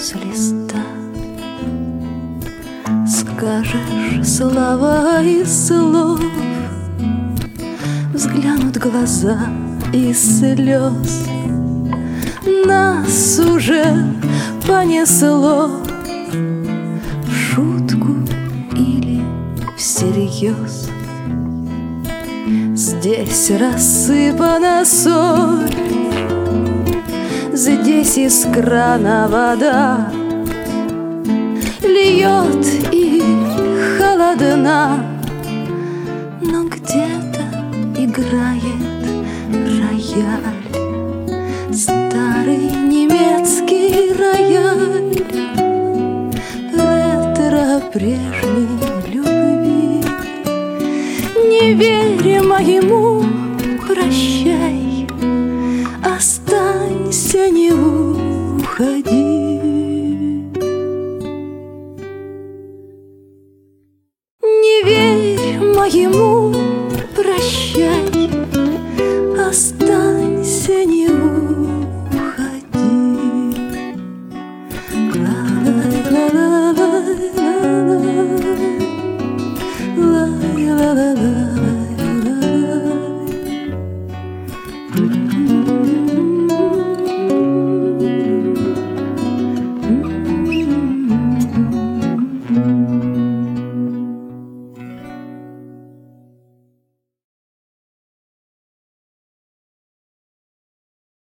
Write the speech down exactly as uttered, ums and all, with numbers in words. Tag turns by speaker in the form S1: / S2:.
S1: с листа. Скажешь слова из слов, взглянут глаза из слез. Нас уже понесло в шутку или всерьез. Здесь рассыпана соль, здесь из крана вода льет и холодна, но где-то играет рояль, старый немецкий рояль, ретро прежней любви. Не верь моему прощай, останься, не уходи. Не верь моему